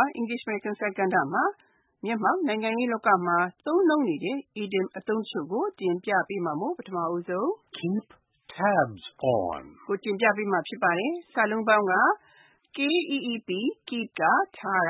English American စက္ကန့်မှာမျက်မှောက်နိုင်ငံရေးလောကမှာသုံးနှုန်းနေတဲ့ idiom အသုံးချုပ်ကိုတင်ပြပေးမှာမို့ပထမဦးဆုံး Keep tabs on ကိုတင်ပြပေးမှာဖြစ်ပါတယ်။စာလုံးပေါင်းက KEEP keep ကထားတာ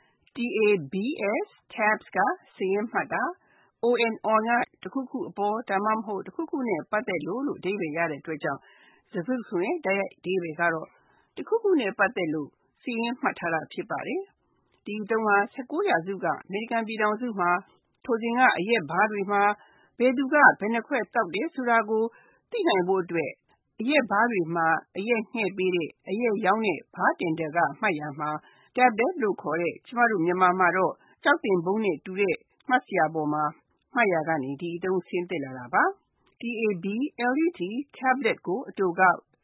TABS tabs ကစာရင်းမှတ်တာ ON ကတစ်ခုခုအပေါ်ဒါမှမဟုတ်တစ်ခုခုနဲ့ပတ်သက်လို့အဓိပ္ပာယ်ရတဲ့အတွက်ကြောင့်စကားစုဆိုရင်တိုက်ရိုက်အဓိပ္ပာယ်ကတော့တစ်ခုခုနဲ့ပတ်သက်လို့စာရင်းမှတ်ထားတာဖြစ်ပါတယ်။ဒီအသုံးဟာ19ရာစုကအမေရိကန်ပြည်ထောင်စုမှာထိုစဉ်ကအရက်ဘားတွေမှာဘယ်သူကဘယ်နှခွက်တောက်တယ်ဆိုတာကိုသိနိုင်ဖို့အတွက်အရက်ဘားတွေမှာအရက်ငှဲ့ပေးတဲ့အရက်ရောင်းတဲ့ဘားတင်တာကမှတ်ရမှာ tablet လို့ခေါ်တဲ့ကျမတို့မြန်မာမှာတော့ကျောက်တင်ဘုံနဲ့တူတဲ့မှတ်စရာပေါ်မှာမှတ်ရကနေဒီအသုံးဆင်းသက်လာတာပါ။ TABLET tablet ကိုအတူက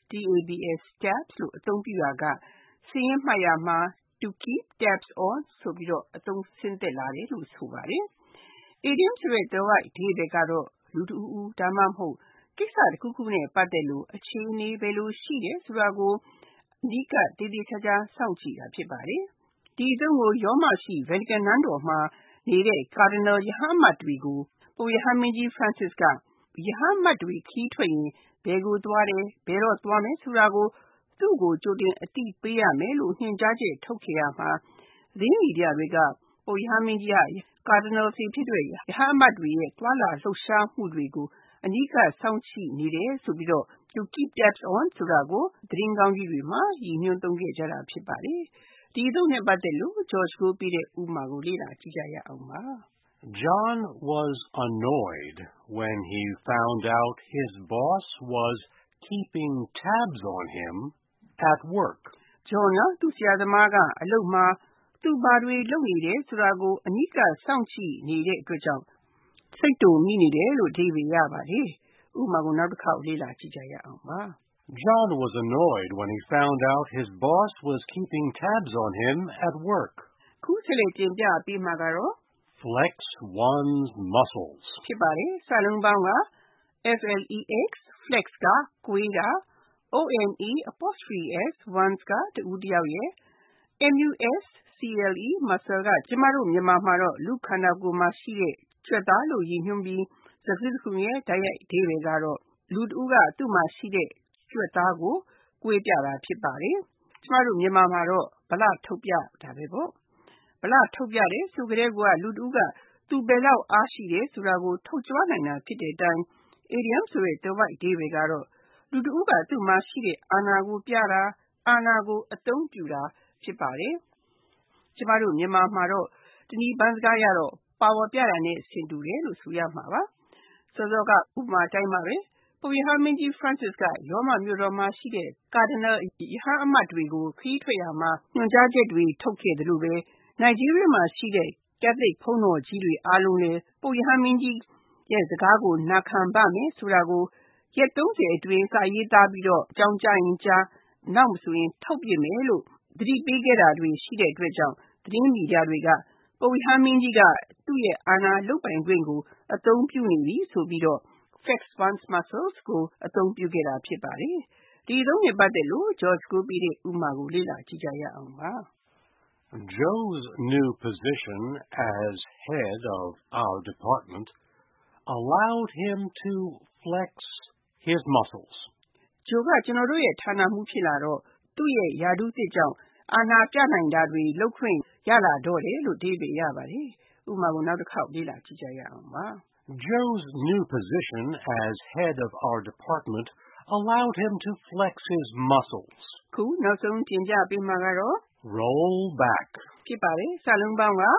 TABS tabs လို့အသုံးပြုတာကစာရင်းမှတ်ရမှာ to keep tabs on ဆိုပြီးတော့အသုံးဆင်းသက်လာတယ်လို့ဆိုပါတယ်။ idiom ဆိုတဲ့သွယ်ဝိုက်အဓိပ္ပာယ်ကတော့လူတစ်ဦးဦးဒါမှမဟုတ်ကိစ္စတစ်ခုခုနဲ့ပတ်သက်လို့အခြေအနေဘယ်လိုရှိတယ်ဆိုတာကိုအဓိကသေသေချာချာစောင့်ကြည့်တာဖြစ်ပါတယ်။ဒီအသုံးကိုရောမရှိ Vatican နန်းတော်မှာနေတဲ့ Cardinal ရဟန်းအမတ်တွေကိုပုပ်ရဟန်းမင်းကြီး Francis ကရဟန်းအမတ်တွေခရီးထွက်ရင်ဘယ်ကိုသွားတယ်ဘယ်တော့သွားမယ်ဆိုတာကိုသူ့ကိုကြိုတင်အသိပေးရမယ်လို့ညွှန်ကြားချက်ထုတ်ခဲ့ရမှာသတင်းမီဒီယာတွေကပုပ်ရဟန်းမင်းကြီးက Cardinal တွေဖြစ်တဲ့ရဟန်းအမတ်တွေရဲ့သွားလာလှုပ်ရှားမှုတွေကိုအနီးကပ်စောင့်ကြည့်နေတယ်ဆိုပြီးတော့ to keep tabs on ဆိုတာကိုသတင်းကောင်းကြီးတွေမှာရည်ညွှန်းသုံးခဲ့ကြတာဖြစ်ပါတယ်။ဒီအသုံးနဲ့ပတ်သက်လို့ George ကိုပြတဲ့ဥပမာကိုလေ့လာကြည့်ကြရအောင်ပါ။ John was annoyed when he found out his boss was keeping tabs on him at work. John ကသူ့ဆရာသမားကအလုပ်မှာသူဘာတွေလုပ်နေတယ်ဆိုတာကိုအနီးကပ်စောင့်ကြည့်နေတဲ့အတွက်ကြောင့်စိတ်တုန်မိနေတယ်လို့အဓိပ္ပာယ်ရပါတယ်။ဥပမာကိုနောက်တစ်ခေါက်လေ့လာကြည့်ကြရအောင်ပါ။ John was annoyed when he found out his boss was keeping tabs on him at work. ခုဆက်လက်တင်ပြပေးမှာကတော့ Flex one's muscles ဖြစ်ပါတယ်။စာလုံးပေါင်းက flex ကကိုယ်တာ ones ကတဦးတစ်ယောက်ရဲ့ muscle ကကျမတို့မြန်မာမှာတော့လူခန္ဓာကိုယ်မှာရှိတဲ့ကြွက်သားလို့ရည်ညွှန်းပြီးစကားတစ်ခုရဲ့တိုက်ရိုက်အဓိပ္ပာယ်ကတော့လူတစ်ဦးကသူ့မှာရှိတဲ့ကြွက်သားကိုကိုးပြတာဖြစ်ပါတယ်။ကျမတို့မြန်မာမှာတော့ဗလထုတ်ပြတာပဲပေါ့။ဗလထုတ်ပြတယ်ဆိုကြတဲ့ကလူတစ်ဦးကသူဘယ်လောက်အားရှိတယ်ဆိုတာကိုထုတ်ကြွနိုင်တာဖြစ်တဲ့အတိုင်း idiom ဆိုတဲ့သွယ်ဝိုက်အဓိပ္ပာယ်ကတော့လူတစ်ဦးကသူ့မှာရှိတဲ့အာဏာကိုပြတာအာဏာကိုအသုံးပြုတာဖြစ်ပါတယ်။ကျမတို့မြန်မာမှာတော့တနည်းပန်းစကားရတော့ပါဝါပြတာနဲ့ဆင်တူတယ်လို့ဆိုရမှာပါ။စောစောကဥပမာအတိုင်းပါပဲပုပ်ရဟန်းမင်းကြီး Francis ကရောမမြို့တော်မှာရှိတဲ့ Cardinal ရဟန်းအမတ်တွေကိုခရီးထွက်ရာမှာညွှန်ကြားချက်တွေထုတ်ခဲ့တယ်လို့ပဲNigeria မှာရှိတဲ့ Catholic ဘုန်းတော်ကြီးတွေအားလုံးလည်းပုပ်ရဟန်းမင်းကြီးရဲ့စကားကိုနာခံပါမယ်ဆိုတာကိုရက်30အတွင်းစာရေးသားပြီးတော့အကြောင်းကြားရင်ကြားနောက်မဆိုရင်ထုတ်ပြမယ်လို့သတိပေးခဲ့တာတွေရှိတဲ့အတွက်ကြောင့်သတင်းမီဒီယာတွေကပုပ်ရဟန်းမင်းကြီးကသူ့ရဲ့အာဏာလုပ်ပိုင်ခွင့်ကိုအသုံးပြုနေပြီဆိုပြီးတော့ flex one's muscles ကိုအသုံးပြုခဲ့တာဖြစ်ပါတယ်။ဒီအသုံးနဲ့ပတ်သက်လို့ George ကိုပြတဲ့ဥပမာကိုလေ့လာကြည့်ကြရအောင်ပါ။ Joe's new position as head of our department allowed him to flex his muscles. Joe ကကျွန်တော်တို့ရဲ့ဌာနမှူးဖြစ်လာတော့သူ့ရဲ့ယာဒုသစ်ကြောင့်အာဏာပြနိုင်တာတွေလုပ်ခွင့်ရလာတော့တယ်လို့အဓိပ္ပာယ်ရပါတယ်။ဥပမာကိုနောက်တစ်ခေါက်လေ့လာကြည့်ကြရအောင်ပါ။ Joe's new position as head of our department allowed him to flex his muscles. ခုနောက်ဆုံးတင်ပြပေးမှာကတော့ roll back ဖြစ်ပါတယ်။စာလုံးပေါင်းက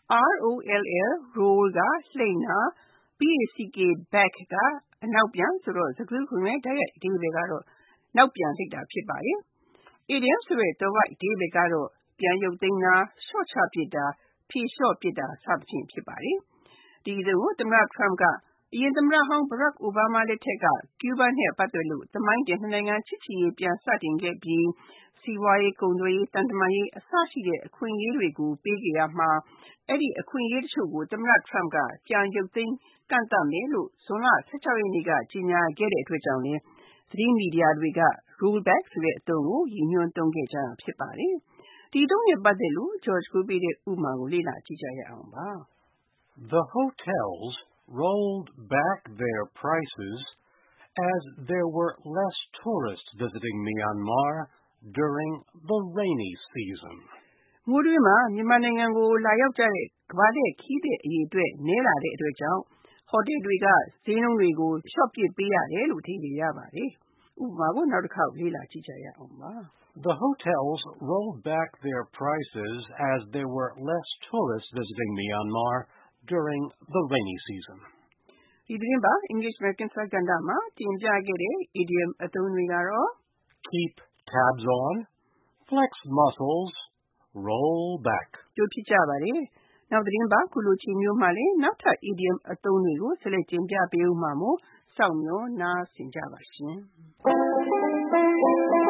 roll ကလှိမ့်တာ back ကအနောက်ပြန်ဆိုတော့စကားခုနဲ့တိုက်ရိုက်အဓိပ္ပာယ်ကတော့နောက်ပြန်လှိမ့်တာဖြစ်ပါတယ်။ idiom ဆိုတဲ့သွယ်ဝိုက်အဓိပ္ပာယ်ကတော့ပြန်ရုပ်သိမ်းတာလျှော့ချပစ်တာဖြေလျှော့ပစ်တာစသဖြင့်ဖြစ်ပါတယ်။ဒီလိုသမ္မတ Trump ကအရင်သမ္မတဟောင်း Barack Obama လက်ထက်ကကျူးဘားနဲ့ပတ်သက်လို့သမိုင်းတင်နှစ်နိုင်ငံချစ်ကြည်ရေးပြန်စတင်ခဲ့ပြီးစီးပွားရေးကုန်သွယ်ရေးတန်တမာရေးအစရှိတဲ့အခွင့်အရေးတွေကိုပေးခဲ့ရမှာအဲ့ဒီအခွင့်အရေးတချို့ကိုသမ္မတ Trump ကပြန်ရုပ်သိမ်းကန့်သတ်မယ်လို့ဇွန်လ16ရက်နေ့ကကြေညာခဲ့တဲ့အတွက်ကြောင့်လည်းသတင်းမီဒီယာတွေက roll back ဆိုတဲ့အသုံးကိုရည်ညွှန်းသုံးခဲ့ကြတာဖြစ်ပါတယ်ဒီတော့နဲ့ပတ်သက်လို့ George ကိုပေးတဲ့ဥပမာကိုလေ့လာကြည့်ကြရအောင်ပါ။ The hotels rolled back their prices as there were less tourists visiting Myanmar during the rainy season. မိုးတွင်းမှာမြန်မာနိုင်ငံကိုလာရောက်ကြတဲ့ကမ္ဘာလှည့်ခရီးသည်အရေအတွက်နည်းလာတဲ့အတွက်ကြောင့်ဟိုတယ်တွေကဈေးနှုန်းတွေကိုလျှော့ပစ်ပေးရတယ်လို့အဓိပ္ပာယ်ရပါတယ်။ဥပမာကိုနောက်တစ်ခေါက်လေ့လာကြည့်ကြရအောင်ပါ။ The hotels rolled back their prices as there were less tourists visiting Myanmar during the rainy season. ဒီသတင်းပါ English American စကားကဏ္ဍမှာတင်ပြခဲ့တဲ့ idiom အသုံးတွေကတော့ Keep tabs on, flex muscles, roll back. တို့ဖြစ်ကြပါတယ်။နောက်သတင်းပါခုလိုချိန်မျိုးမှာလည်းနောက်ထပ် idiom အသုံးတွေကိုဆက်လက်တင်ပြပေးဦးမှာမို့စောင့်မျှော်နားဆင်ကြပါရှင်။